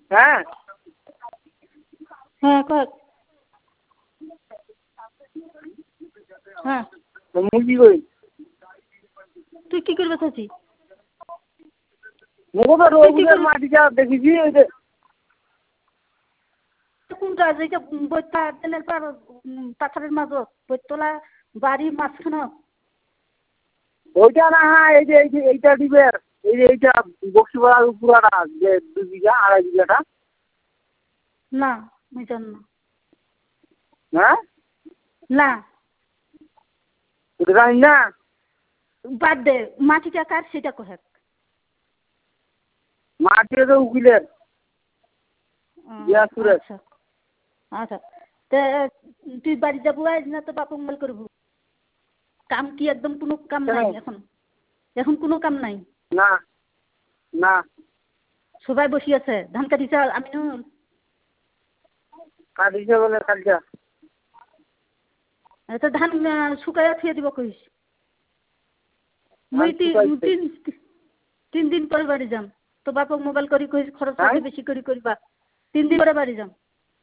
হ্যাঁ হ্যাঁ কর। হ্যাঁ মুরগি কই তুই কি করবে চাচ্ছি? মুখো তো রোগুদের মাটিটা দেখেছি ওই যে কোনটা যেটা বইটা তেলের পার পাথরের মাঝত বইতলা বাড়ির মাঝখানে? ওইটা না, হ্যাঁ এই যে এইটা দিবের এই যে এইটা বক্সিপাড়ার পুরাটা যে 2 বিঘা 2.5 বিঘাটা। না বুঝলাম না। হ্যাঁ না ওটা জানি না। বাদ দে, মাটিটা কার সেটা কহে। মাটি তো উকিলের দিনাজপুরের। আচ্ছা আচ্ছা তে তুই বাড়ি যাবো আজ না তো বাপক মাল করবো? কাম কি একদম কোনো কাম নাই এখন? এখন কোনো কাম নাই? না না সবাই বসে আছে ধান কাটিছে আমিনুল? কাটিছে বলে কালকে তো ধান শুকাইয়া থুয়ে দিব কইস। মুই শুকাইছে। 3 দিন পরে বাড়ি যাম। তো বাপক মোবাইল করি কইস খরচ হ্যাঁ পাতি বেশি করি করিবা। 3 দিন পরে বাড়ি যাম।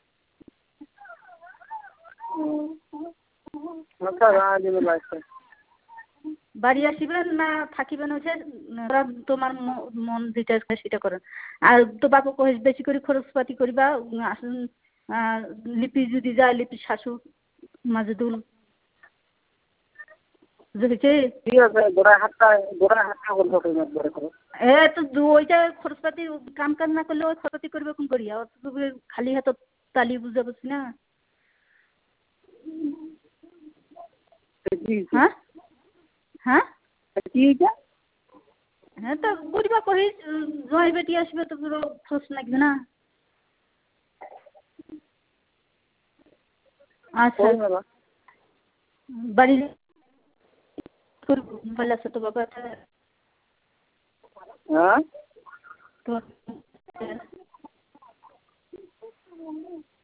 আচ্ছা রাত দিন লাগছে। বাড়ি আসিবেন না থাকিবেন হচ্ছে তোমার মন যেটা সেটা করেন। আর তো বাপু কহিস বেশি করে খরচপাতি করিবা। আসুন লিপি যদি যায় লিপির শাশু মাজেদুল বুঝেছি। ঠিক আছে গোড়ায় হাতটা বন্ধ করে করো। তো ওইটা খরচপাতি কাম কাজ না করলে ওই খরচপাতি করবে কোন করিয়া খালি হাত তালি বুঝা বসি না। হ্যাঁ হ্যাঁ কি এটা? হ্যাঁ তো বুঝবা কহিস জয় বেটি আসবে তো পুরো খরচ লাগবে না। আচ্ছা বাড়ি মোবাইল আছে তো বাবা? হ্যাঁ তো